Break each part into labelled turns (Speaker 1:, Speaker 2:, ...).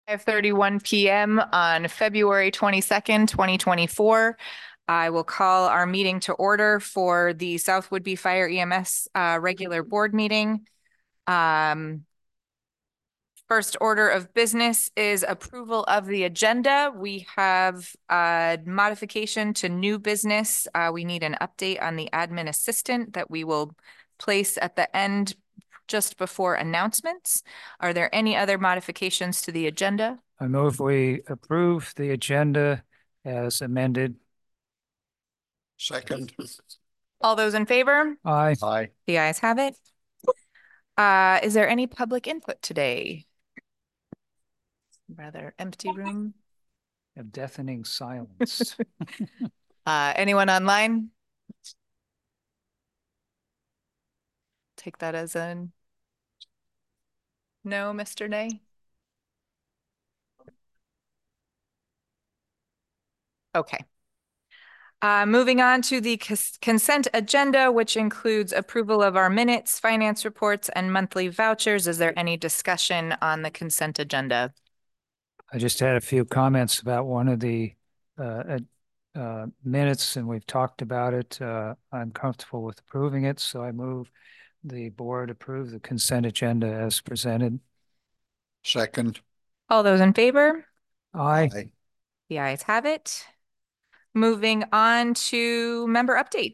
Speaker 1: 5:31 p.m. on February 22nd, 2024. I will call our meeting to order for the South Whidbey Fire EMS regular board meeting. First order of business is approval of the agenda. We have a modification to new business. We need an update on the admin assistant that we will place at the end just before announcements. Are there any other modifications to the agenda?
Speaker 2: I move we approve the agenda as amended.
Speaker 3: Second.
Speaker 1: All those in favor?
Speaker 2: Aye.
Speaker 3: Aye.
Speaker 1: The ayes have it. Is there any public input today? Rather empty room.
Speaker 2: A deafening silence.
Speaker 1: Anyone online? Take that as a no, Mr. Nay. Okay. Moving on to the consent agenda, which includes approval of our minutes, finance reports, and monthly vouchers. Is there any discussion on the consent agenda?
Speaker 2: I just had a few comments about one of the minutes, and we've talked about it. I'm comfortable with approving it, so I move the board approve the consent agenda as presented.
Speaker 3: Second.
Speaker 1: All those in favor?
Speaker 2: Aye.
Speaker 3: Aye.
Speaker 1: The ayes have it. Moving on to member update.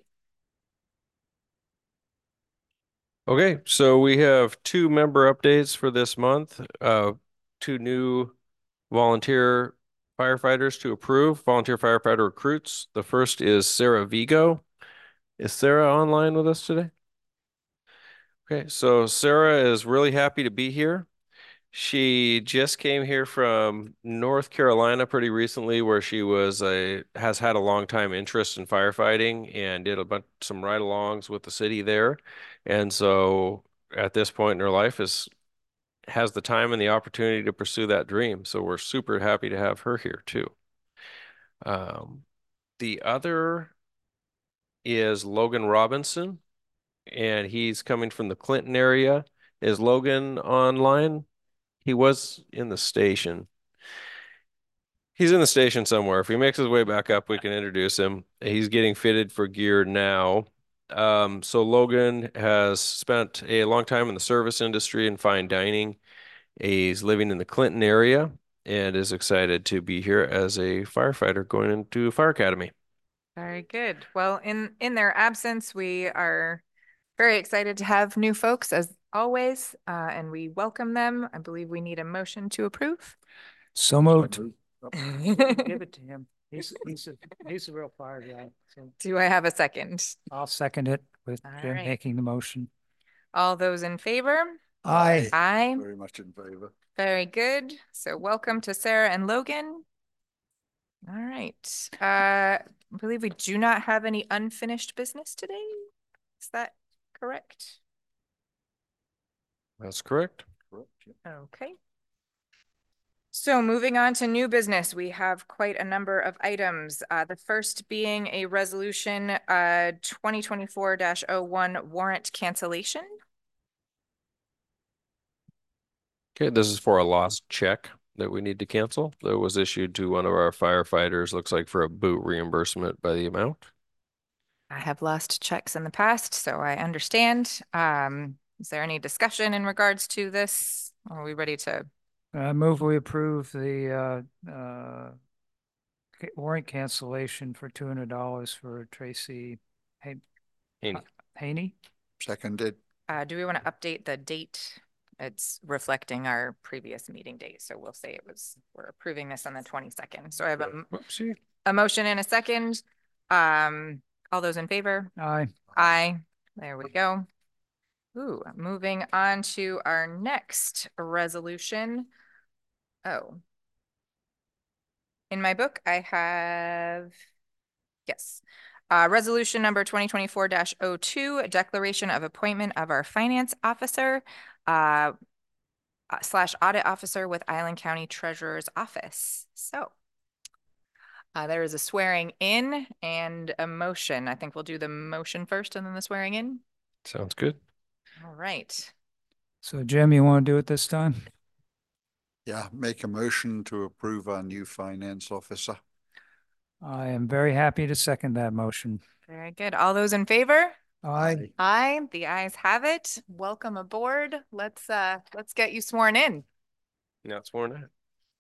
Speaker 4: Okay, so we have two member updates for this month. Two new volunteer firefighters to approve, volunteer firefighter recruits. The first is Sarah Vigo. Is Sarah online with us today? Okay, so Sarah is really happy to be here. She just came here from North Carolina pretty recently, where she has had a long time interest in firefighting and did some ride-alongs with the city there. And so at this point in her life has the time and the opportunity to pursue that dream. So we're super happy to have her here too. The other is Logan Robinson, and he's coming from the Clinton area. Is Logan online? He was in the station. He's in the station somewhere. If he makes his way back up, we can introduce him. He's getting fitted for gear now. So Logan has spent a long time in the service industry and fine dining. He's living in the Clinton area and is excited to be here as a firefighter going into fire academy.
Speaker 1: Very good. Well, in their absence, we are very excited to have new folks as always, and we welcome them. I believe we need a motion to approve.
Speaker 2: So moved. Give it to him. He's a real fire guy. So
Speaker 1: Do I have a second?
Speaker 2: I'll second it with
Speaker 1: All
Speaker 2: Jim
Speaker 1: right.
Speaker 2: making the motion.
Speaker 1: All those in favor?
Speaker 2: Aye.
Speaker 1: Aye.
Speaker 3: Very much in favor.
Speaker 1: Very good. So welcome to Sarah and Logan. All right. I believe we do not have any unfinished business today. Is that correct?
Speaker 4: That's correct.
Speaker 3: Correct. Yeah.
Speaker 1: Okay. So moving on to new business, we have quite a number of items. The first being a resolution 2024-01 warrant cancellation.
Speaker 4: Okay, this is for a lost check that we need to cancel that was issued to one of our firefighters, looks like for a boot reimbursement by the amount.
Speaker 1: I have lost checks in the past, so I understand. Is there any discussion in regards to this? Are we ready to?
Speaker 2: Move we approve the warrant cancellation for $200 for Tracy Haney.
Speaker 3: Seconded.
Speaker 1: Do we want to update the date? It's reflecting our previous meeting date, so we'll say we're approving this on the 22nd. So I have a motion and a second. All those in favor?
Speaker 2: Aye.
Speaker 1: Aye. There we go. Ooh, moving on to our next resolution. Oh. In my book, I have, yes. Resolution number 2024-02, a declaration of appointment of our finance officer / audit officer with Island County Treasurer's Office. So there is a swearing in and a motion. I think we'll do the motion first and then the swearing in.
Speaker 4: Sounds good.
Speaker 1: All right.
Speaker 2: So Jim, you want to do it this time?
Speaker 3: Yeah, make a motion to approve our new finance officer.
Speaker 2: I am very happy to second that motion.
Speaker 1: Very good. All those in favor?
Speaker 2: Aye.
Speaker 1: Aye. The ayes have it. Welcome aboard. Let's get you sworn in.
Speaker 4: Now it's sworn in.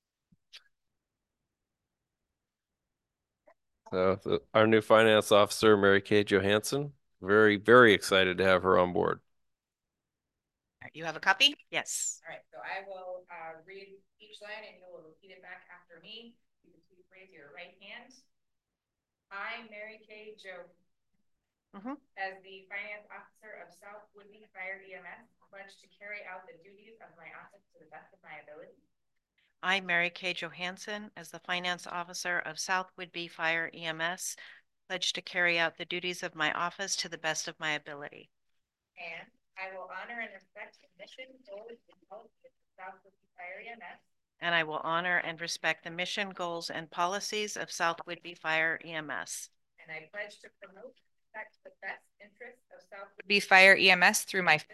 Speaker 4: So our new finance officer, Mary Kay Johansson, very, very excited to have her on board.
Speaker 5: You have a copy? Yes.
Speaker 1: All right, so I will read each line and you will repeat it back after me. You can please raise your right hand. I, Mary Kay Joe, as the finance officer of South Woodby Fire EMS, pledge to carry out the duties of my office to the best of my ability.
Speaker 5: I, Mary Kay Johansson, as the finance officer of South Woodby Fire EMS, pledge to carry out the duties of my office to the best of my ability.
Speaker 1: And I will honor and respect the mission, goals, and policies of South Woodby Fire EMS.
Speaker 5: And I will honor and respect the mission, goals, and policies of South Woodby Fire EMS.
Speaker 1: And I pledge to promote and protect the best interests of South Woodby Fire EMS through my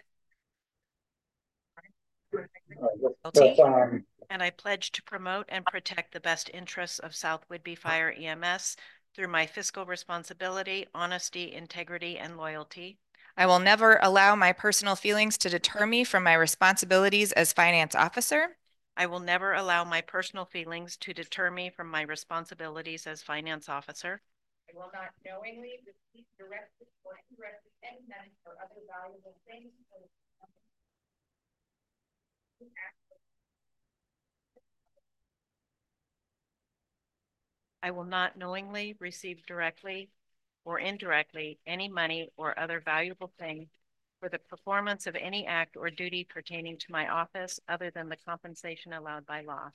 Speaker 5: And I pledge to promote and protect the best interests of South Woodby Fire EMS through my fiscal responsibility, honesty, integrity, and loyalty.
Speaker 1: I will never allow my personal feelings to deter me from my responsibilities as finance officer.
Speaker 5: I will never allow my personal feelings to deter me from my responsibilities as finance officer.
Speaker 1: I will not knowingly receive directly or indirectly any money or other valuable things.
Speaker 5: I will not knowingly receive directly or indirectly any money or other valuable thing for the performance of any act or duty pertaining to my office other than the compensation allowed by law.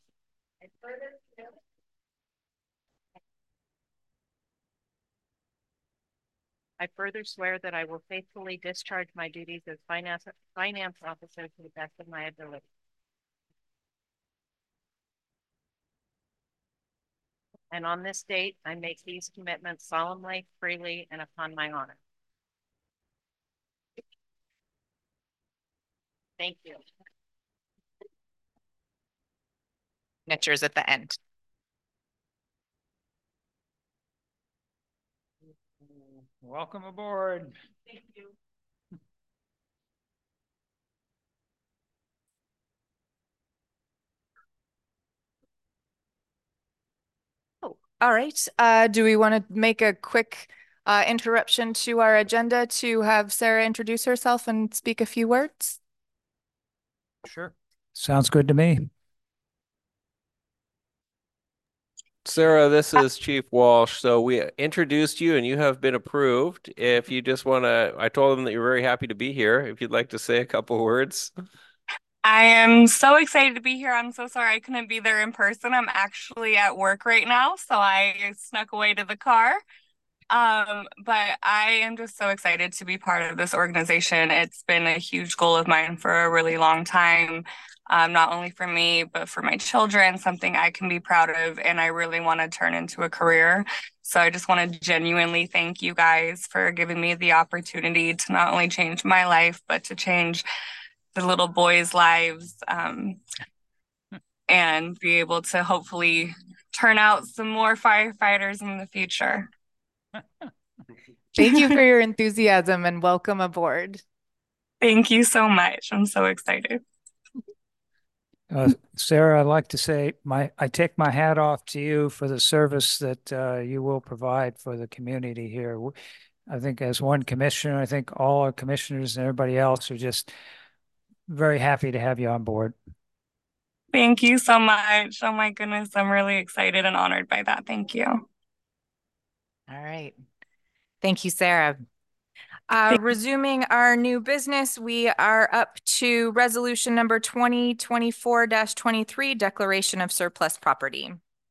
Speaker 5: I further swear that I will faithfully discharge my duties as finance officer to the best of my ability. And on this date, I make these commitments solemnly, freely, and upon my honor. Thank you.
Speaker 1: Signatures at the end.
Speaker 2: Welcome aboard.
Speaker 5: Thank you.
Speaker 1: All right. Do we want to make a quick interruption to our agenda to have Sarah introduce herself and speak a few words?
Speaker 2: Sure. Sounds good to me.
Speaker 4: Sarah, this is Chief Walsh. So we introduced you and you have been approved. If you just want to, I told them that you're very happy to be here. If you'd like to say a couple words.
Speaker 6: I am so excited to be here. I'm so sorry I couldn't be there in person. I'm actually at work right now, so I snuck away to the car. But I am just so excited to be part of this organization. It's been a huge goal of mine for a really long time, not only for me, but for my children, something I can be proud of, and I really want to turn into a career. So I just want to genuinely thank you guys for giving me the opportunity to not only change my life, but to change the little boys' lives, and be able to hopefully turn out some more firefighters in the future.
Speaker 1: Thank you for your enthusiasm and welcome aboard.
Speaker 6: Thank you so much. I'm so excited.
Speaker 2: Sarah, I'd like to say I take my hat off to you for the service that you will provide for the community here. I think as one commissioner, I think all our commissioners and everybody else are just very happy to have you on board.
Speaker 6: Thank you so much. Oh my goodness, I'm really excited and honored by that. Thank you.
Speaker 1: All right. Thank you, Sarah. Resuming our new business, we are up to resolution number 2024-23, declaration of surplus property.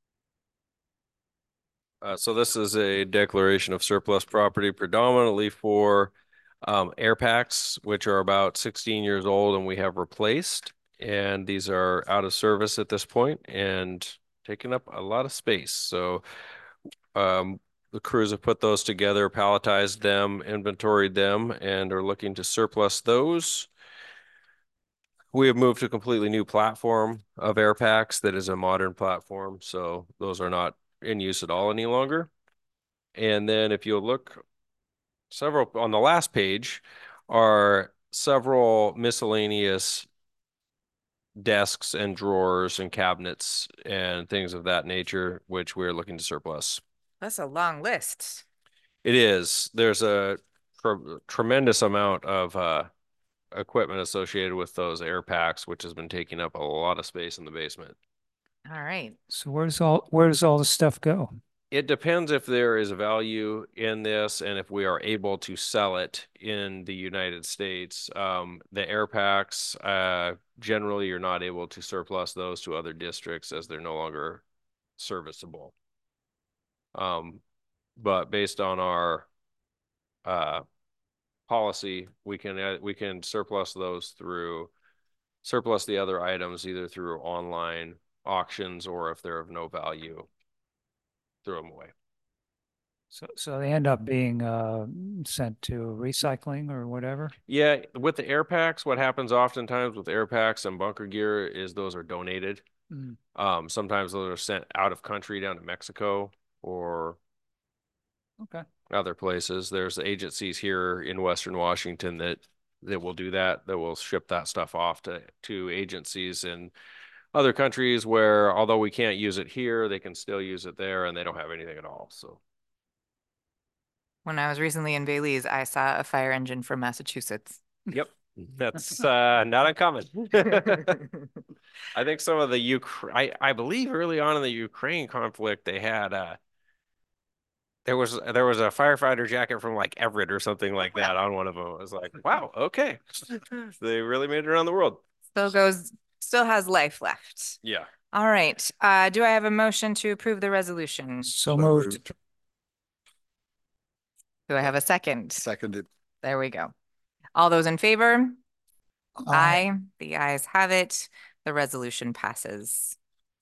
Speaker 4: So this is a declaration of surplus property predominantly for air packs, which are about 16 years old and we have replaced. And these are out of service at this point and taking up a lot of space. So the crews have put those together, palletized them, inventoried them, and are looking to surplus those. We have moved to a completely new platform of air packs that is a modern platform, so those are not in use at all any longer. And then if you look several on the last page are several miscellaneous desks and drawers and cabinets and things of that nature, which we're looking to surplus.
Speaker 1: That's a long list.
Speaker 4: It is. There's a tremendous amount of equipment associated with those air packs, which has been taking up a lot of space in the basement.
Speaker 1: All right.
Speaker 2: So where does all this stuff go?
Speaker 4: It depends if there is value in this and if we are able to sell it in the United States. The air packs, generally you're not able to surplus those to other districts as they're no longer serviceable. But based on our policy, we can surplus the other items either through online auctions or if they're of no value, throw them away.
Speaker 2: So they end up being sent to recycling or whatever?
Speaker 4: Yeah, with the air packs, what happens oftentimes with air packs and bunker gear is those are donated.
Speaker 2: Mm.
Speaker 4: Sometimes those are sent out of country down to Mexico or
Speaker 2: Okay.
Speaker 4: other places. There's agencies here in Western Washington that will do that will ship that stuff off to agencies in other countries where although we can't use it here, they can still use it there and they don't have anything at all. So
Speaker 1: When I was recently in Belize, I saw a fire engine from Massachusetts.
Speaker 4: yep, that's not uncommon. I think some of the I believe early on in the Ukraine conflict they had there was a firefighter jacket from like Everett or something like that on one of them. I was like, wow, okay. They really made it around the world.
Speaker 1: Still has life left.
Speaker 4: Yeah.
Speaker 1: All right. Do I have a motion to approve the resolution?
Speaker 2: So moved.
Speaker 1: Do I have a second?
Speaker 3: Seconded.
Speaker 1: There we go. All those in favor?
Speaker 2: Aye.
Speaker 1: Aye. The ayes have it. The resolution passes.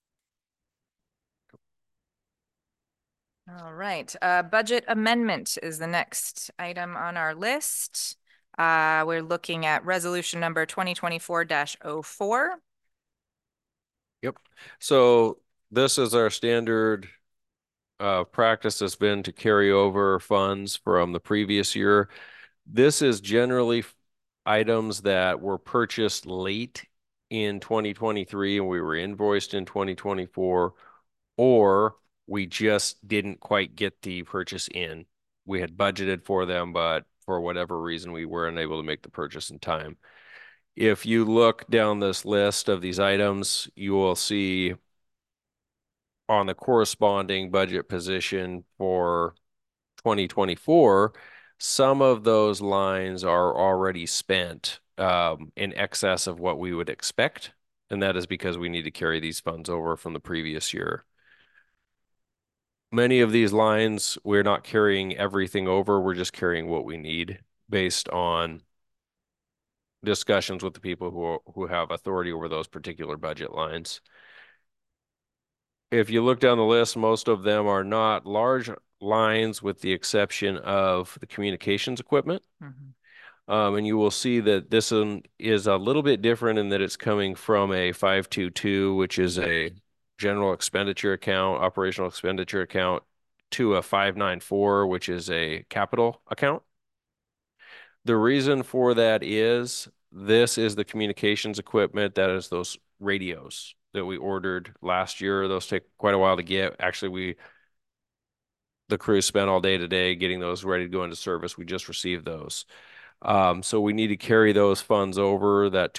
Speaker 1: All right. Budget amendment is the next item on our list. We're looking at resolution number 2024-04.
Speaker 4: Yep. So this is our standard practice has been to carry over funds from the previous year. This is generally items that were purchased late in 2023 and we were invoiced in 2024, or we just didn't quite get the purchase in. We had budgeted for them, but for whatever reason, we weren't able to make the purchase in time. If you look down this list of these items, you will see on the corresponding budget position for 2024, some of those lines are already spent in excess of what we would expect. And that is because we need to carry these funds over from the previous year. Many of these lines, we're not carrying everything over. We're just carrying what we need based on discussions with the people who have authority over those particular budget lines. If you look down the list, most of them are not large lines with the exception of the communications equipment. And you will see that this one is a little bit different in that it's coming from a 522, which is a general expenditure account, operational expenditure account, to a 594, which is a capital account. The reason for that is this is the communications equipment that is those radios that we ordered last year. Those take quite a while to get. Actually, the crew spent all day today getting those ready to go into service. We just received those. So we need to carry those funds over, that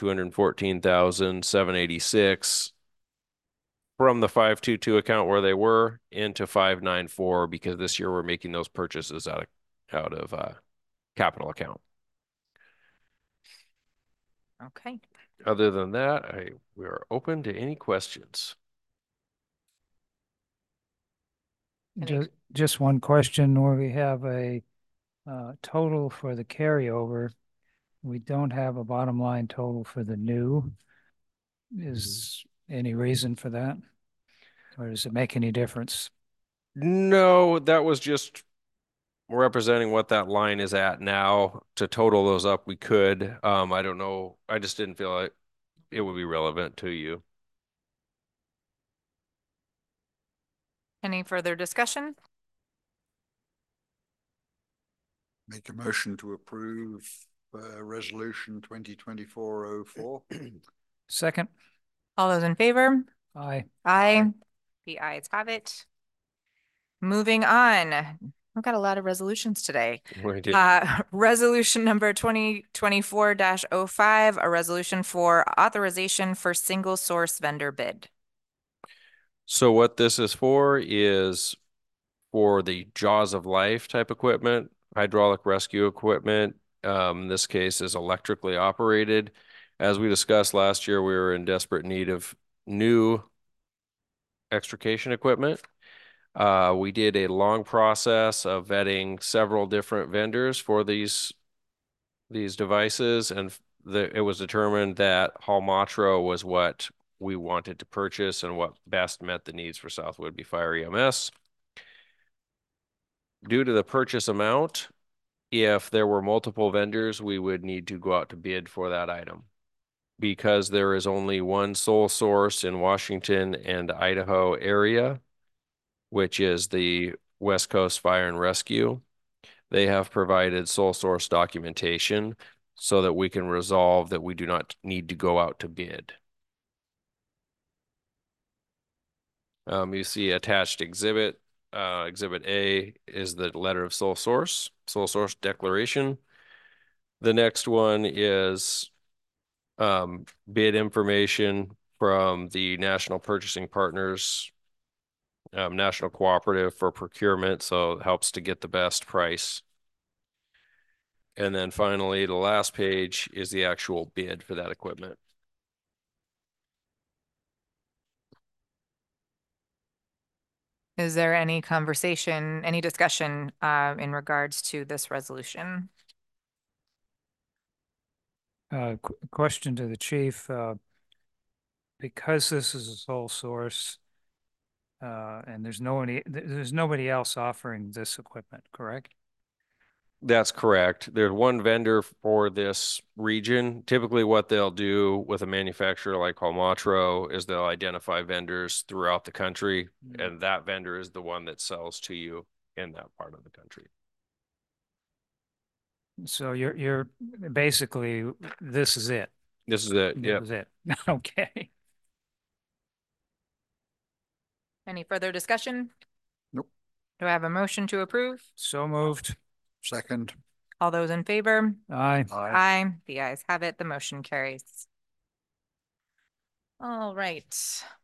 Speaker 4: 214,786 from the 522 account where they were into 594 because this year we're making those purchases out of capital account.
Speaker 1: Okay.
Speaker 4: Other than that, we are open to any questions.
Speaker 2: Just one question, where we have a total for the carryover. We don't have a bottom line total for the new. Is any reason for that? Or does it make any difference?
Speaker 4: No, that was just representing what that line is at now. To total those up, we could. I don't know. I just didn't feel like it would be relevant to you.
Speaker 1: Any further discussion?
Speaker 3: Make a motion to approve resolution 2024-04.
Speaker 2: Second.
Speaker 1: All those in favor?
Speaker 2: Aye.
Speaker 1: Aye. The ayes have it. Moving on. We've got a lot of resolutions today.
Speaker 4: We did.
Speaker 1: Resolution number 2024-05, a resolution for authorization for single source vendor bid.
Speaker 4: So what this is for the Jaws of Life type equipment, hydraulic rescue equipment. This case is electrically operated. As we discussed last year, we were in desperate need of new extrication equipment. We did a long process of vetting several different vendors for these devices, and it was determined that Halmatro was what we wanted to purchase and what best met the needs for South Whidbey Fire EMS. Due to the purchase amount, if there were multiple vendors, we would need to go out to bid for that item. Because there is only one sole source in Washington and Idaho area, which is the West Coast Fire and Rescue, they have provided sole source documentation so that we can resolve that we do not need to go out to bid. You see attached exhibit. Exhibit A is the letter of sole source declaration. The next one is bid information from the National Purchasing Partners, National Cooperative for Procurement, so it helps to get the best price. And then finally, the last page is the actual bid for that equipment.
Speaker 1: Is there any conversation, any discussion in regards to this resolution?
Speaker 2: Question to the chief. Because this is a sole source, and there's nobody else offering this equipment, correct?
Speaker 4: That's correct. There's one vendor for this region. Typically what they'll do with a manufacturer like Halmatro is they'll identify vendors throughout the country, and that vendor is the one that sells to you in that part of the country.
Speaker 2: So you're basically, this is it.
Speaker 4: This is it.
Speaker 2: This
Speaker 4: Yep.
Speaker 2: is it. Okay.
Speaker 1: Any further discussion?
Speaker 3: Nope.
Speaker 1: Do I have a motion to approve?
Speaker 2: So moved.
Speaker 3: Second.
Speaker 1: All those in favor?
Speaker 2: Aye.
Speaker 3: Aye.
Speaker 1: Aye. The ayes have it. The motion carries. All right.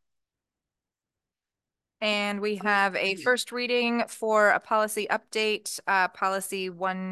Speaker 1: And we have a first reading for a policy update, policy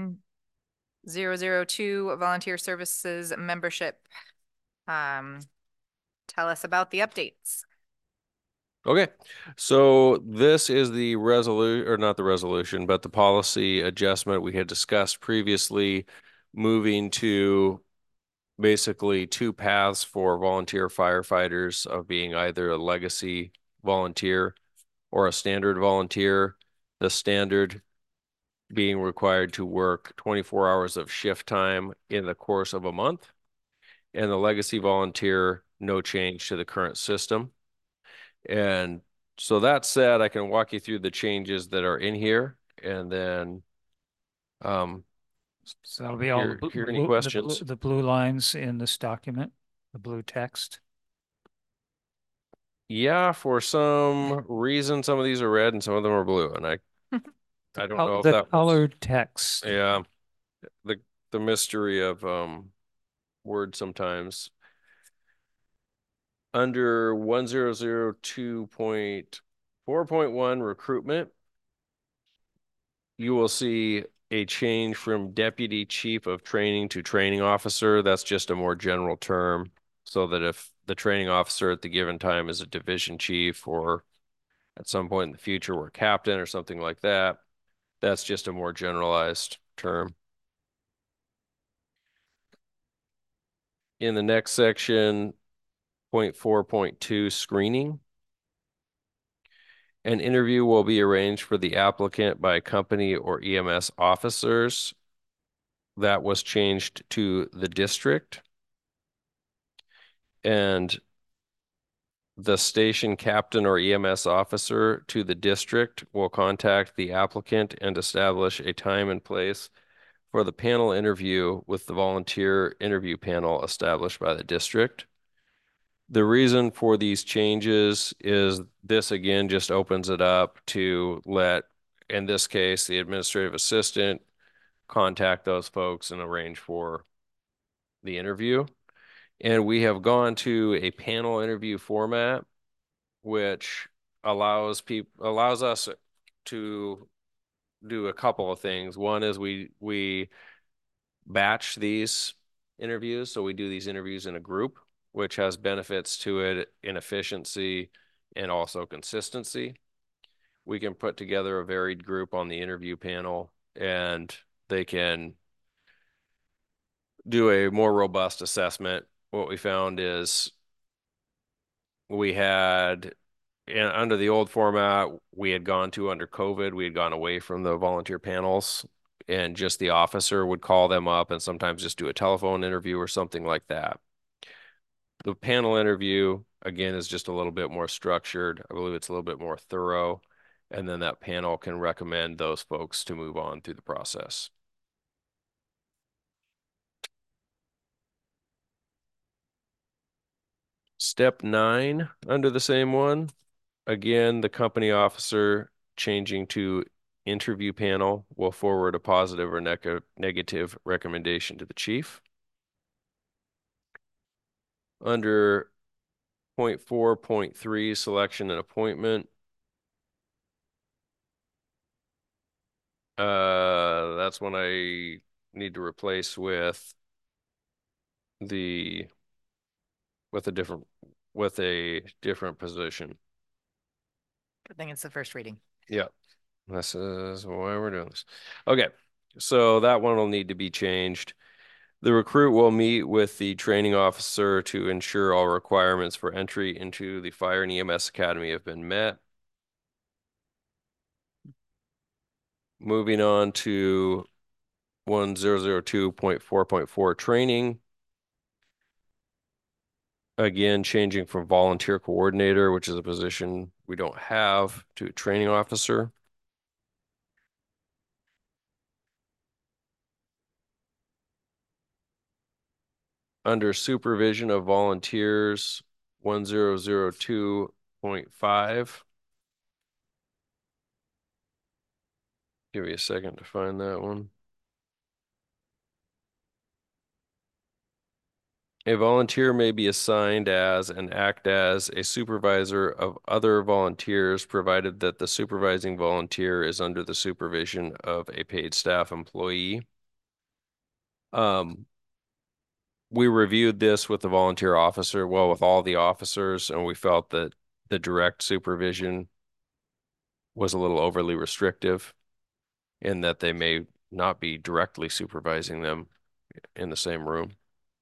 Speaker 1: 1002, volunteer services membership. Tell us about the updates.
Speaker 4: Okay, so this is the resolution, or not the resolution, but the policy adjustment we had discussed previously, moving to basically two paths for volunteer firefighters of being either a legacy volunteer or a standard volunteer. The standard being required to work 24 hours of shift time in the course of a month, and the legacy volunteer, no change to the current system. And so that said, I can walk you through the changes that are in here, and then
Speaker 2: So that'll be all
Speaker 4: hear any questions?
Speaker 2: the blue lines in this document, the blue text.
Speaker 4: Yeah, for some reason, some of these are red and some of them are blue, and I don't know if
Speaker 2: The
Speaker 4: that was,
Speaker 2: colored text.
Speaker 4: yeah, the mystery of words sometimes. Under 1002.4.1 recruitment, you will see a change from deputy chief of training to training officer. That's just a more general term, so that if the training officer at the given time is a division chief, or at some point in the future we're captain or something like that, that's just a more generalized term. In the next section, 0.4.2 screening. An interview will be arranged for the applicant by company or EMS officers. That was changed to the district. And the station captain or EMS officer to the district will contact the applicant and establish a time and place for the panel interview with the volunteer interview panel established by the district. The reason for these changes is this again just opens it up to let, in this case, the administrative assistant contact those folks and arrange for the interview. And we have gone to a panel interview format, which allows us to do a couple of things. One is we batch these interviews, so we do these interviews in a group, which has benefits to it in efficiency and also consistency. We can put together a varied group on the interview panel, and they can do a more robust assessment. What we found is we had under the old format, we had gone to under COVID, we had gone away from the volunteer panels, and just the officer would call them up and sometimes just do a telephone interview or something like that. The panel interview, again, is just a little bit more structured. I believe it's a little bit more thorough. And then that panel can recommend those folks to move on through the process. Step 9 under the same one. Again, the company officer changing to interview panel will forward a positive or negative recommendation to the chief. Under point 4.3, selection and appointment. That's one I need to replace with a different position.
Speaker 1: Good thing it's the first reading.
Speaker 4: Yeah, this is why we're doing this. Okay, so that one will need to be changed. The recruit will meet with the training officer to ensure all requirements for entry into the Fire and EMS Academy have been met. Moving on to 1002.4.4 training. Again, changing from volunteer coordinator, which is a position we don't have, to training officer. Under supervision of volunteers, 1002.5. Give me a second to find that one. A volunteer may be assigned as and act as a supervisor of other volunteers, provided that the supervising volunteer is under the supervision of a paid staff employee. We reviewed this with the volunteer officer, well, with all the officers, and we felt that the direct supervision was a little overly restrictive in that they may not be directly supervising them in the same room.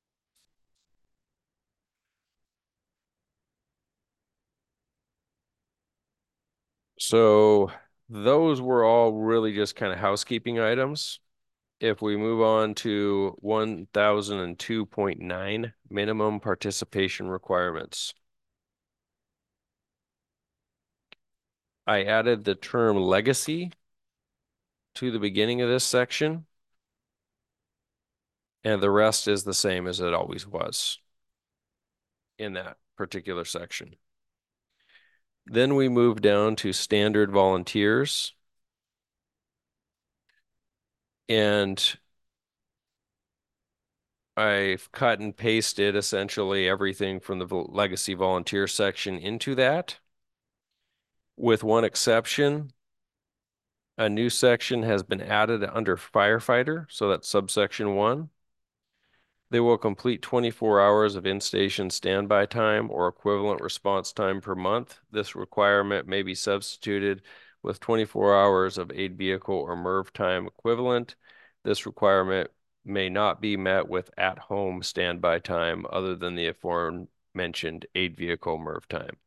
Speaker 4: So those were all really just kind of housekeeping items. If we move on to 1002.9, minimum participation requirements. I added the term legacy to the beginning of this section, and the rest is the same as it always was in that particular section. Then we move down to standard volunteers. And I've cut and pasted essentially everything from the legacy volunteer section into that, with one exception. A new section has been added under firefighter, so that's subsection 1. They will complete 24 hours of in-station standby time or equivalent response time per month. This requirement may be substituted with 24 hours of aid vehicle or MERV time equivalent. This requirement may not be met with at-home standby time other than the aforementioned aid vehicle MERV time.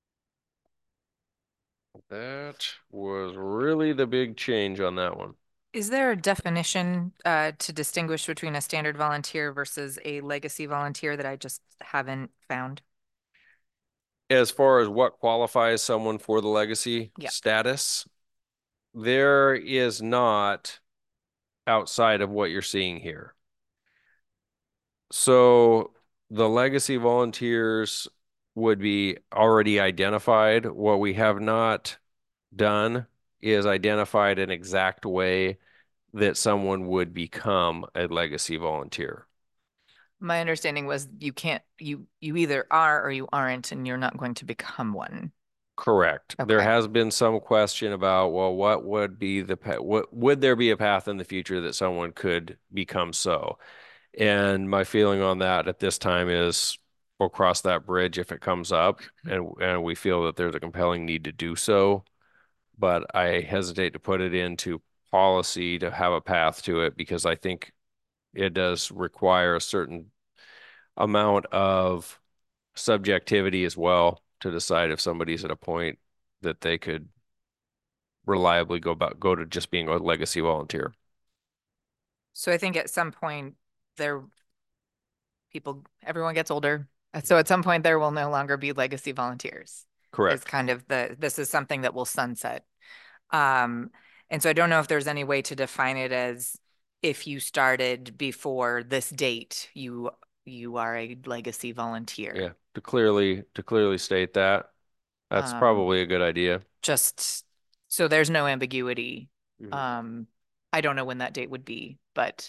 Speaker 4: That was really the big change on that one.
Speaker 1: Is there a definition to distinguish between a standard volunteer versus a legacy volunteer that I just haven't found?
Speaker 4: As far as what qualifies someone for the legacy
Speaker 1: Yeah.
Speaker 4: status, there is not outside of what you're seeing here. So the legacy volunteers would be already identified. What we have not done is identified an exact way that someone would become a legacy volunteer.
Speaker 1: My understanding was you either are or you aren't, and you're not going to become one.
Speaker 4: Correct. There
Speaker 1: Okay.
Speaker 4: has been some question about, well, what would be the what would there be a path in the future that someone could become so? And my feeling on that at this time is we'll cross that bridge if it comes up, and we feel that there's a compelling need to do so. But I hesitate to put it into policy to have a path to it because I think it does require a certain amount of subjectivity as well to decide if somebody's at a point that they could reliably go to just being a legacy volunteer.
Speaker 1: So I think at some point everyone gets older. So at some point there will no longer be legacy volunteers. Is
Speaker 4: Correct.
Speaker 1: kind of this is something that will sunset. And so I don't know if there's any way to define it as if you started before this date, you are a legacy volunteer.
Speaker 4: Yeah, to clearly state that. That's
Speaker 1: Um,
Speaker 4: probably a good idea.
Speaker 1: Just so there's no ambiguity.
Speaker 4: Mhm.
Speaker 1: I don't know when that date would be, but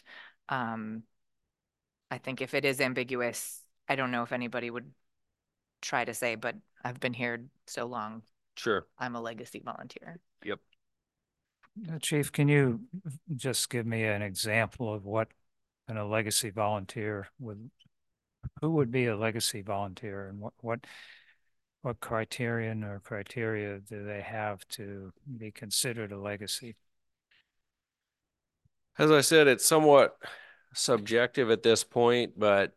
Speaker 1: I think if it is ambiguous, I don't know if anybody would try to say, but I've been here so long,
Speaker 4: Sure.
Speaker 1: I'm a legacy volunteer.
Speaker 4: Yep.
Speaker 2: Chief, can you just give me an example of what a legacy volunteer who would be a legacy volunteer, and what criterion or criteria do they have to be considered a legacy?
Speaker 4: As I said, it's somewhat subjective at this point, but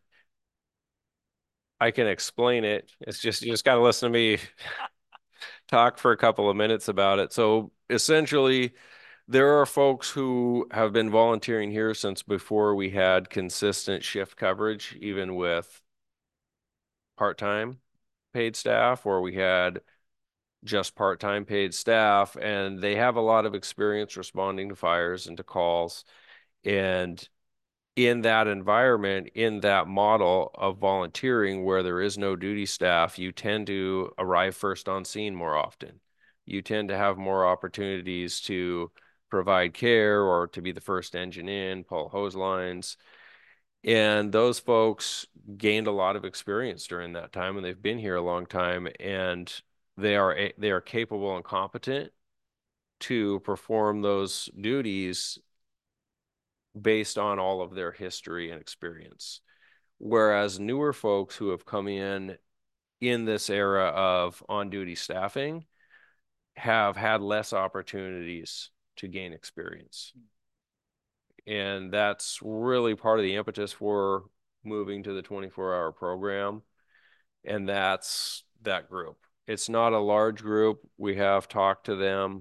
Speaker 4: I can explain it. It's just you just got to listen to me talk for a couple of minutes about it. So essentially, there are folks who have been volunteering here since before we had consistent shift coverage, even with part-time paid staff, or we had just part-time paid staff, and they have a lot of experience responding to fires and to calls. And in that environment, in that model of volunteering where there is no duty staff, you tend to arrive first on scene more often. You tend to have more opportunities to provide care or to be the first engine in, pull hose lines. And those folks gained a lot of experience during that time, and they've been here a long time, and they are capable and competent to perform those duties based on all of their history and experience. Whereas newer folks who have come in this era of on-duty staffing have had less opportunities to gain experience. And that's really part of the impetus for moving to the 24-hour program. And that's that group. It's not a large group. We have talked to them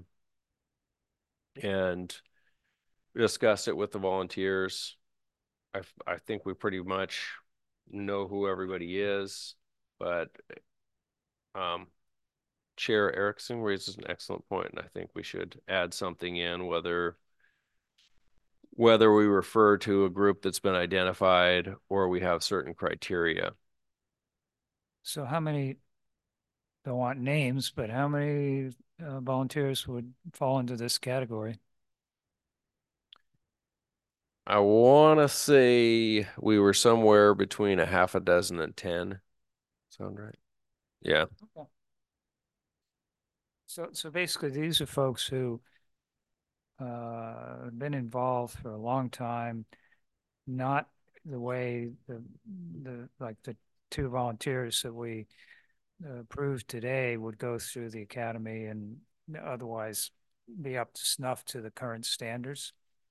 Speaker 4: and discussed it with the volunteers. I think we pretty much know who everybody is, but Chair Erickson raises an excellent point, and I think we should add something in, whether we refer to a group that's been identified or we have certain criteria.
Speaker 2: So how many, don't want names, but how many volunteers would fall into this category?
Speaker 4: I want to say we were somewhere between a half a dozen and 10. Sound right? Yeah.
Speaker 2: Okay. So basically, these are folks who have been involved for a long time, not the way the two volunteers that we approved today would go through the academy and otherwise be up to snuff to the current standards.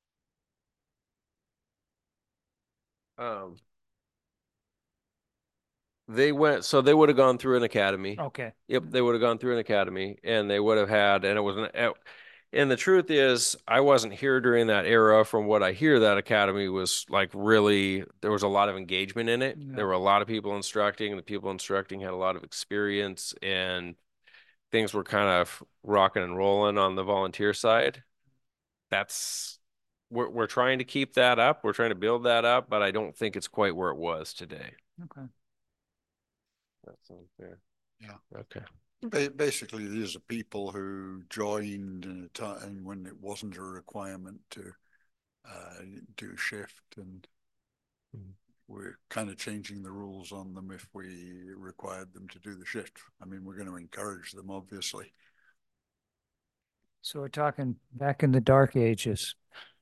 Speaker 4: They would have gone through an academy.
Speaker 2: Okay.
Speaker 4: Yep, they would have gone through an academy, and they would have had, and it was And the truth is, I wasn't here during that era. From what I hear, that academy was like really, there was a lot of engagement in it.
Speaker 2: Yeah.
Speaker 4: There were a lot of people instructing, and the people instructing had a lot of experience, and things were kind of rocking and rolling on the volunteer side. That's we're trying to keep that up. We're trying to build that up, but I don't think it's quite where it was today.
Speaker 2: Okay.
Speaker 4: That sounds fair.
Speaker 3: Yeah.
Speaker 4: Okay.
Speaker 3: Basically, these are people who joined in a time when it wasn't a requirement to do shift, and we're kind of changing the rules on them if we required them to do the shift. I mean, we're going to encourage them, obviously.
Speaker 2: So we're talking back in the dark ages.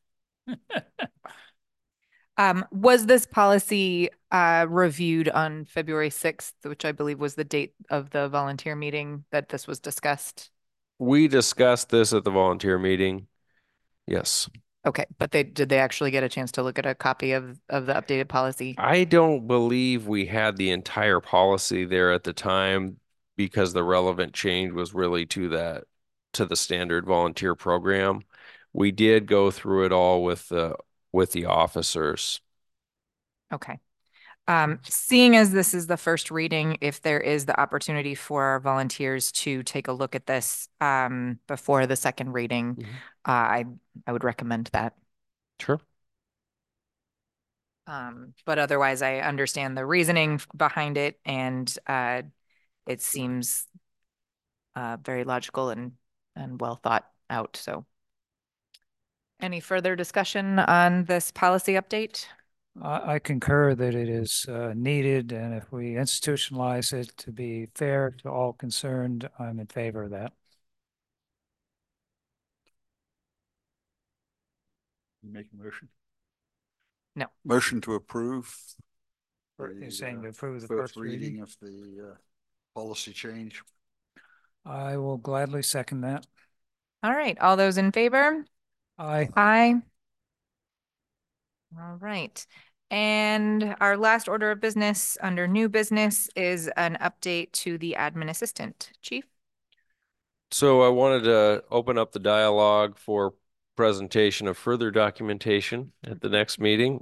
Speaker 1: Was this policy reviewed on February 6th, which I believe was the date of the volunteer meeting that this was discussed?
Speaker 4: We discussed this at the volunteer meeting. Yes.
Speaker 1: Okay, but did they actually get a chance to look at a copy of the updated policy?
Speaker 4: I don't believe we had the entire policy there at the time because the relevant change was really to the standard volunteer program. We did go through it all with the officers.
Speaker 1: Okay. Seeing as this is the first reading, if there is the opportunity for our volunteers to take a look at this before the second reading, I would recommend that.
Speaker 4: Sure.
Speaker 1: But otherwise, I understand the reasoning behind it, and it seems very logical and well thought out. So, any further discussion on this policy update?
Speaker 2: I concur that it is needed, and if we institutionalize it to be fair to all concerned, I'm in favor of that.
Speaker 3: Make a motion.
Speaker 1: No.
Speaker 3: Motion to approve.
Speaker 2: You're saying to approve the
Speaker 3: first
Speaker 2: first reading?
Speaker 3: of the policy change.
Speaker 2: I will gladly second that.
Speaker 1: All right. All those in favor?
Speaker 2: Aye.
Speaker 1: Aye. All right. And our last order of business under new business is an update to the admin assistant. Chief?
Speaker 4: So I wanted to open up the dialogue for presentation of further documentation at the next meeting.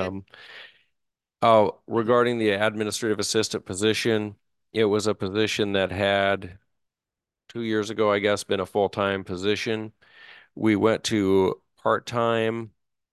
Speaker 4: Regarding the administrative assistant position, it was a position that had 2 years ago, I guess, been a full-time position. We went to part-time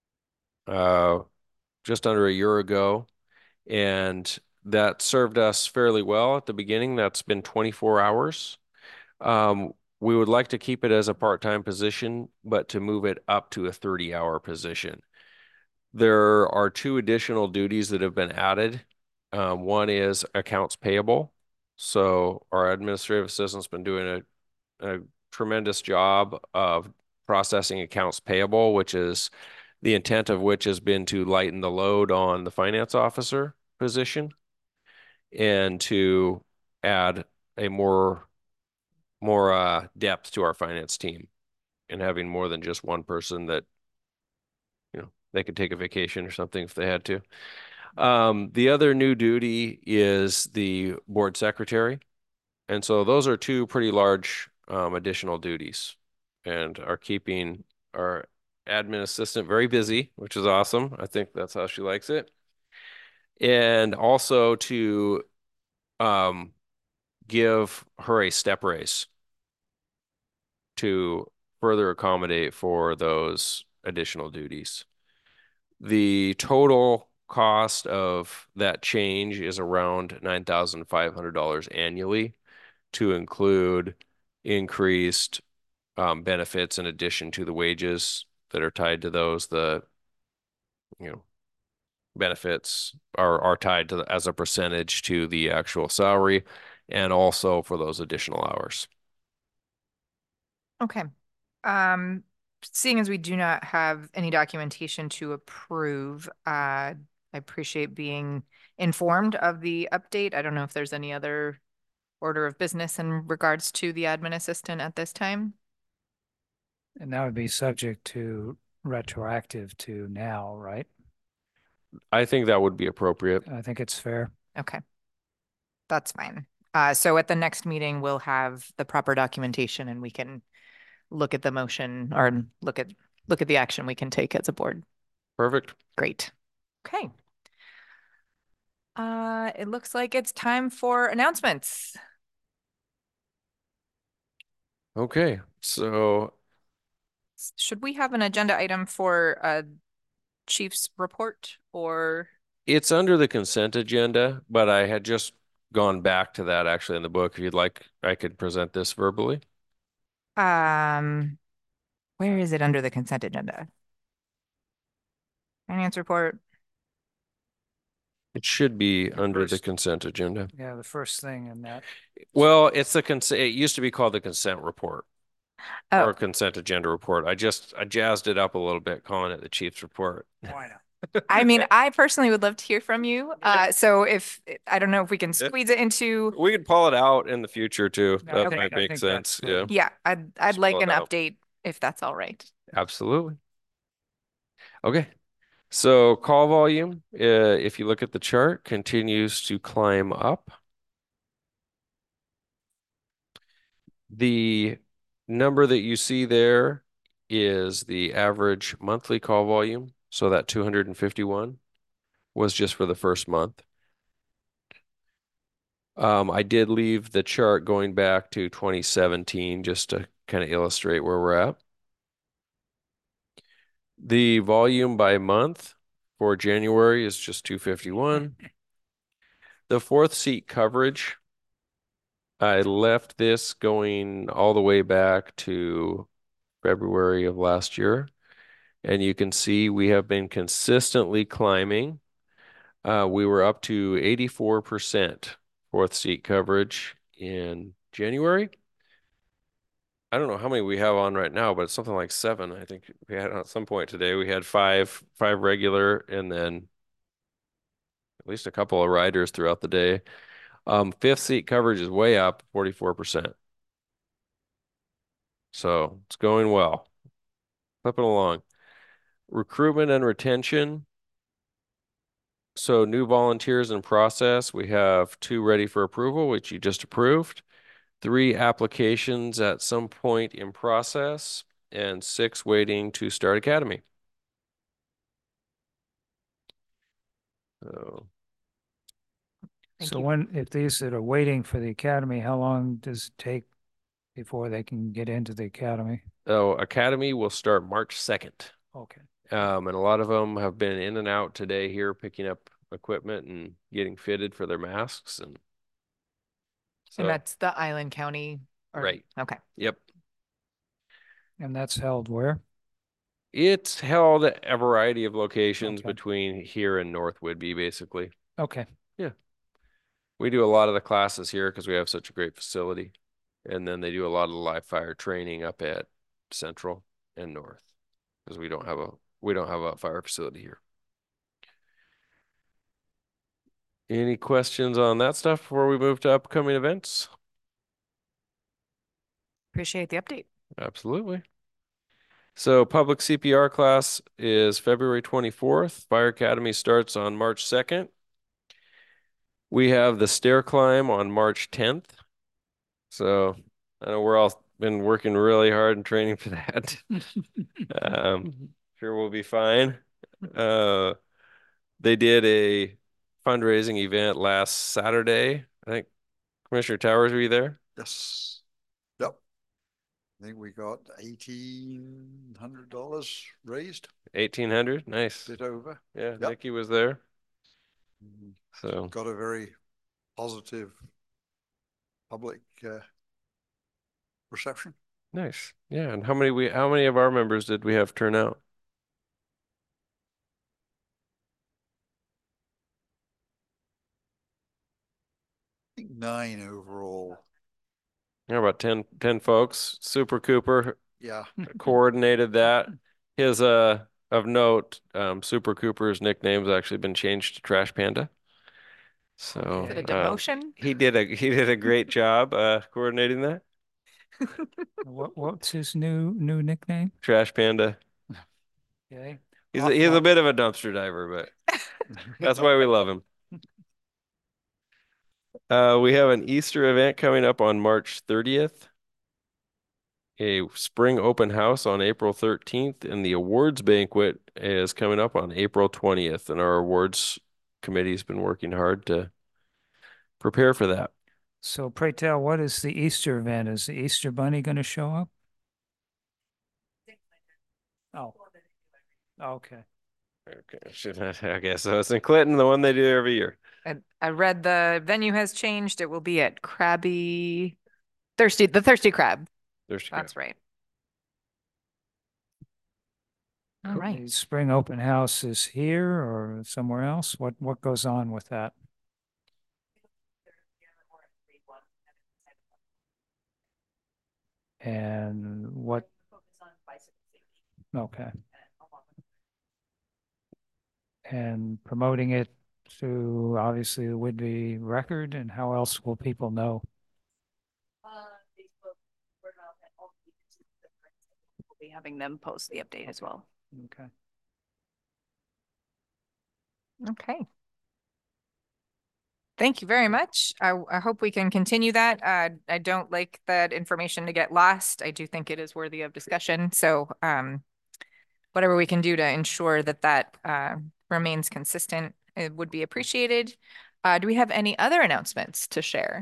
Speaker 4: just under a year ago, and that served us fairly well at the beginning. That's been 24 hours. We would like to keep it as a part-time position, but to move it up to a 30-hour position. There are 2 additional duties that have been added. One is accounts payable. So our administrative assistant's been doing a tremendous job of processing accounts payable, which is the intent of which has been to lighten the load on the finance officer position and to add a more depth to our finance team, and having more than just one person that, they could take a vacation or something if they had to. The other new duty is the board secretary. And so those are 2 pretty large additional duties, and are keeping our admin assistant very busy, which is awesome. I think that's how she likes it. And also to give her a step raise to further accommodate for those additional duties. The total cost of that change is around $9,500 annually, to include increased benefits in addition to the wages that are tied to those. The benefits are tied to as a percentage to the actual salary, and also for those additional hours.
Speaker 1: Okay. Seeing as we do not have any documentation to approve, I appreciate being informed of the update. I don't know if there's any other order of business in regards to the admin assistant at this time.
Speaker 2: And that would be subject to retroactive to now, right?
Speaker 4: I think that would be appropriate.
Speaker 2: I think it's fair.
Speaker 1: Okay. That's fine. So at the next meeting, we'll have the proper documentation and we can look at the motion or look at the action we can take as a board.
Speaker 4: Perfect.
Speaker 1: Great. Okay. It looks like it's time for announcements.
Speaker 4: Okay, so
Speaker 1: Should we have an agenda item for a chief's report or?
Speaker 4: it's under the consent agenda, but I had just gone back to that actually in the book. If you'd like, I could present this verbally.
Speaker 1: Where is it under the consent agenda? Finance report.
Speaker 4: It should be
Speaker 2: The
Speaker 4: under the
Speaker 2: first-
Speaker 4: consent agenda.
Speaker 2: Yeah, the first thing in that.
Speaker 4: Well, it's the consent. It used to be called the consent report or
Speaker 1: Oh,
Speaker 4: consent agenda report. I jazzed it up a little bit, calling it the chief's report.
Speaker 2: Why not?
Speaker 1: I mean, I personally would love to hear from you. So if, I don't know if we can squeeze it into,
Speaker 4: We could pull it out in the future too.
Speaker 2: No, I
Speaker 4: That
Speaker 2: think-
Speaker 4: might
Speaker 2: I
Speaker 4: make
Speaker 2: think
Speaker 4: sense.
Speaker 2: that's
Speaker 4: Yeah,
Speaker 2: fine.
Speaker 1: yeah, I'd like
Speaker 4: pull
Speaker 1: an
Speaker 4: it out.
Speaker 1: update if that's all right.
Speaker 4: absolutely. Okay. So call volume, if you look at the chart, continues to climb up. The number that you see there is the average monthly call volume. So that 251 was just for the first month. I did leave the chart going back to 2017 just to kind of illustrate where we're at. The volume by month for January is just 251. The fourth seat coverage, I left this going all the way back to February of last year. And you can see we have been consistently climbing. We were up to 84% fourth seat coverage in January. I don't know how many we have on right now, but it's something like 7. I think we had at some point today. We had five regular, and then at least a couple of riders throughout the day. Fifth seat coverage is way up, 44%. So it's going well. Flipping along. Recruitment and retention. So new volunteers in process. We have 2 ready for approval, which you just approved. 3 applications at some point in process, and 6 waiting to start academy. So
Speaker 1: Thank
Speaker 2: So
Speaker 1: you.
Speaker 2: if these that are waiting for the academy, how long does it take before they can get into the academy?
Speaker 4: academy will start March 2nd.
Speaker 2: Okay.
Speaker 4: And a lot of them have been in and out today here, picking up equipment and getting fitted for their masks. And so,
Speaker 1: And that's the Island County.
Speaker 4: Right.
Speaker 1: Okay.
Speaker 4: Yep.
Speaker 2: And that's held where?
Speaker 4: It's held at a variety of locations
Speaker 2: Okay.
Speaker 4: between here and North Whidbey, basically.
Speaker 2: Okay.
Speaker 4: We do a lot of the classes here because we have such a great facility. And then they do a lot of the live fire training up at Central and North because we don't have a fire facility here. Any questions on that stuff before we move to upcoming events?
Speaker 1: Appreciate the update.
Speaker 4: Absolutely. So public CPR class is February 24th. Fire Academy starts on March 2nd. We have the stair climb on March 10th. So I know we're all been working really hard and training for that. Sure we'll be fine. They did a fundraising event last Saturday. I think Commissioner Towers, were you there?
Speaker 3: Yes. Yep. I think we got $1,800 raised,
Speaker 4: 1,800. Nice.
Speaker 3: bit over.
Speaker 4: Yeah,
Speaker 3: Yep.
Speaker 4: Nikki was there.
Speaker 3: Mhm.
Speaker 4: So
Speaker 3: Got a very positive public reception.
Speaker 4: nice. Yeah, and how many of our members did we have turn out?
Speaker 3: I think 9 overall.
Speaker 4: Yeah, about 10 folks. Super Cooper
Speaker 3: Yeah.
Speaker 4: coordinated that. His of note, Super Cooper's nickname's actually been changed to Trash Panda. So
Speaker 1: Is it a demotion?
Speaker 4: he did a great job coordinating that.
Speaker 2: What's his new nickname?
Speaker 4: Trash Panda.
Speaker 2: Okay.
Speaker 4: He's a bit of a dumpster diver, but that's why we love him. We have an Easter event coming up on March 30th. a spring open house on April 13th, and the awards banquet is coming up on April 20th. And our awards committee's been working hard to prepare for that.
Speaker 2: So pray tell, what is the Easter event? Is the Easter Bunny going to show up? Oh, okay.
Speaker 4: Okay. Okay, so it's in Clinton, the one they do every year.
Speaker 1: I read the venue has changed. It will be at the Thirsty Crab. That's right. All
Speaker 2: The
Speaker 1: right.
Speaker 2: spring open house is here or somewhere else? What goes on with that? And what? Okay. And promoting it through obviously the Whidbey Record, and how else will people know?
Speaker 7: Facebook, word of mouth, and all the agencies that we'll be having them post the update as well.
Speaker 2: Okay.
Speaker 1: Okay. Thank you very much. I hope we can continue that. I don't like that information to get lost. I do think it is worthy of discussion. So whatever we can do to ensure that that remains consistent, it would be appreciated. Do we have any other announcements to share?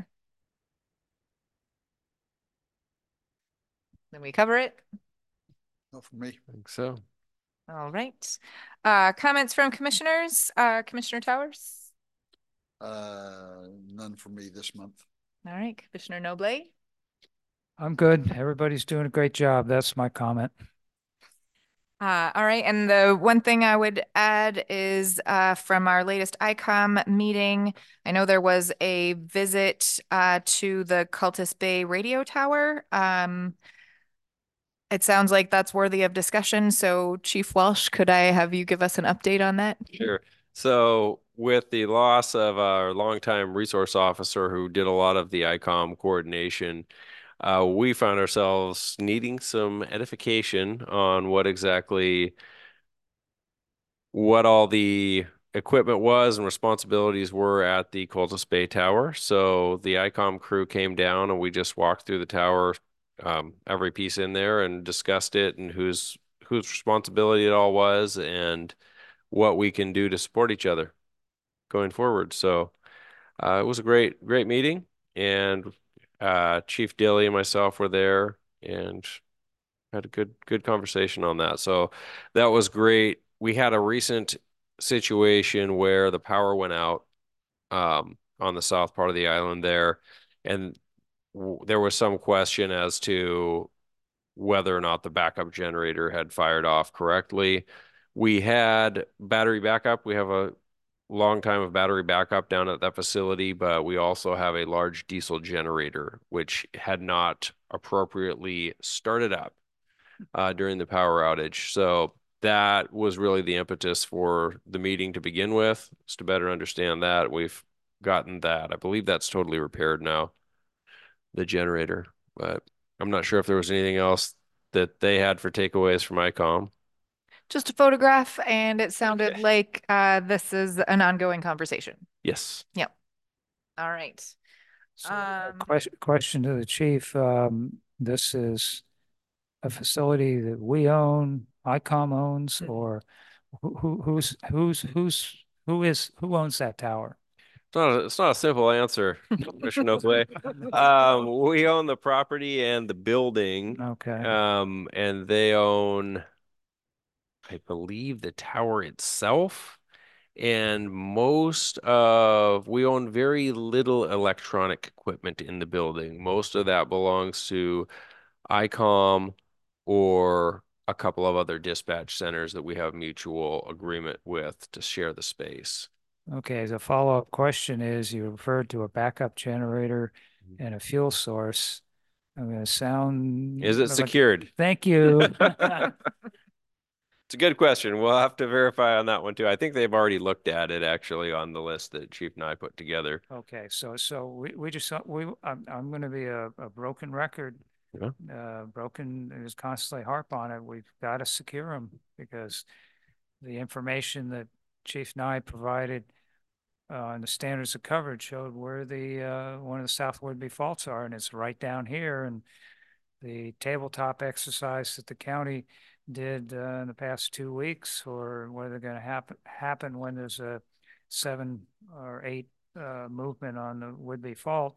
Speaker 1: Then we cover it.
Speaker 3: Not for me.
Speaker 4: I think so.
Speaker 1: All right. Comments from commissioners? Commissioner Towers?
Speaker 3: None for me this month.
Speaker 1: All right. Commissioner Noble?
Speaker 2: I'm good. Everybody's doing a great job. That's my comment.
Speaker 1: All right. And the one thing I would add is from our latest ICOM meeting, I know there was a visit to the Cultus Bay radio tower. It sounds like that's worthy of discussion. So Chief Welsh, could I have you give us an update on that?
Speaker 4: Sure. So with the loss of our longtime resource officer who did a lot of the ICOM coordination, we found ourselves needing some edification on what all the equipment was and responsibilities were at the Cultus Bay Tower. So the ICOM crew came down and we just walked through the tower, every piece in there, and discussed it and whose responsibility it all was and what we can do to support each other going forward. So it was a great meeting, and Chief Dilly and myself were there and had a good conversation on that. So that was great. We had a recent situation where the power went out on the south part of the island there, and there was some question as to whether or not the backup generator had fired off correctly. We had battery backup. We have a long time of battery backup down at that facility, but we also have a large diesel generator, which had not appropriately started up during the power outage. So that was really the impetus for the meeting to begin with, is to better understand that. We've gotten that. I believe that's totally repaired now, the generator, but I'm not sure if there was anything else that they had for takeaways from ICOM.
Speaker 1: Just a photograph, and it sounded like this is an ongoing conversation.
Speaker 4: Yes.
Speaker 1: Yep. All right.
Speaker 2: So question to the chief. This is a facility that we own, ICOM owns, or who owns that tower?
Speaker 4: It's not a simple answer, Commissioner Oakley. We own the property and the building.
Speaker 2: Okay.
Speaker 4: And they own, I believe, the tower itself. And we own very little electronic equipment in the building. Most of that belongs to ICOM or a couple of other dispatch centers that we have mutual agreement with to share the space.
Speaker 2: Okay, as a follow-up question is, you referred to a backup generator and a fuel source. I'm going to sound...
Speaker 4: Is it secured?
Speaker 2: Thank you.
Speaker 4: It's a good question. We'll have to verify on that one too. I think they've already looked at it actually on the list that Chief and I put together.
Speaker 2: Okay, so I'm going to be a broken record.
Speaker 4: Yeah.
Speaker 2: Broken is constantly harp on it. We've got to secure them because the information that Chief Nye provided on the standards of coverage showed where the one of the South Whidbey faults are, and it's right down here. And the tabletop exercise that the county did in the past 2 weeks, or whether they're going to happen when there's a 7 or 8 movement on the Woodby Fault.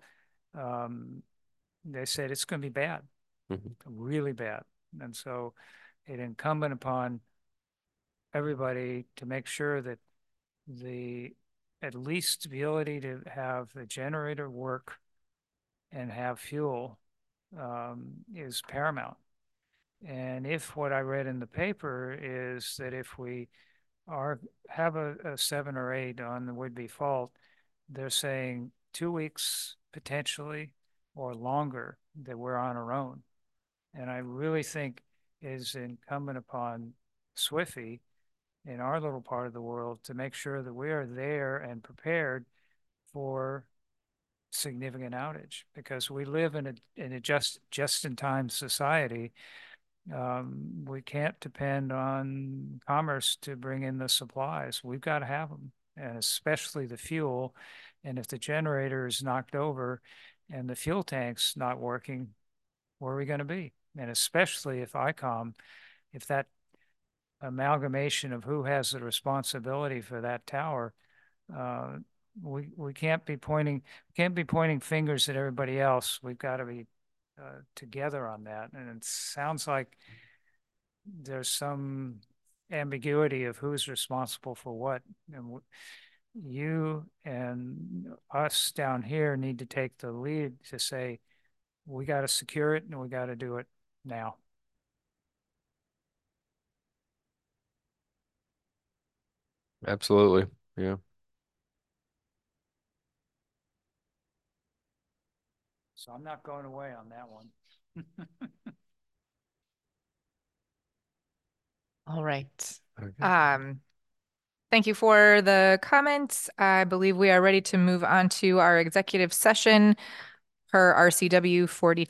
Speaker 2: They said it's going to be bad, really bad. And so it's incumbent upon everybody to make sure that at least the ability to have the generator work and have fuel is paramount. And if what I read in the paper is that if we have a 7 or 8 on the Woodby Fault, they're saying 2 weeks potentially or longer that we're on our own. And I really think it is incumbent upon SWFE in our little part of the world to make sure that we are there and prepared for significant outage, because we live in a just-in-time society. We can't depend on commerce to bring in the supplies. We've got to have them, and especially the fuel. And if the generator is knocked over and the fuel tank's not working, where are we going to be? And especially if ICOM, if that amalgamation of who has the responsibility for that tower, we can't be pointing fingers at everybody else. We've got to be together on that. And it sounds like there's some ambiguity of who's responsible for what. And you and us down here need to take the lead to say, we got to secure it and we got to do it now.
Speaker 4: Absolutely. Yeah.
Speaker 2: So I'm not going away on that one.
Speaker 1: All right.
Speaker 4: Okay.
Speaker 1: Thank you for the comments. I believe we are ready to move on to our executive session per RCW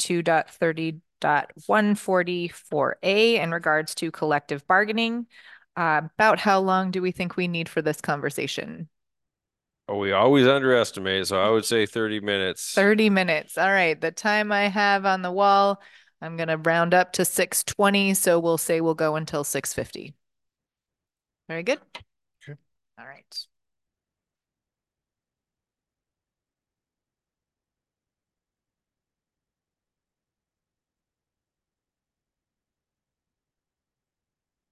Speaker 1: 42.30.144A in regards to collective bargaining. About how long do we think we need for this conversation?
Speaker 4: Oh, we always underestimate, so I would say 30 minutes.
Speaker 1: 30 minutes. All right. The time I have on the wall, I'm going to round up to 6:20, so we'll say we'll go until 6:50. Very good.
Speaker 3: Okay.
Speaker 1: All right.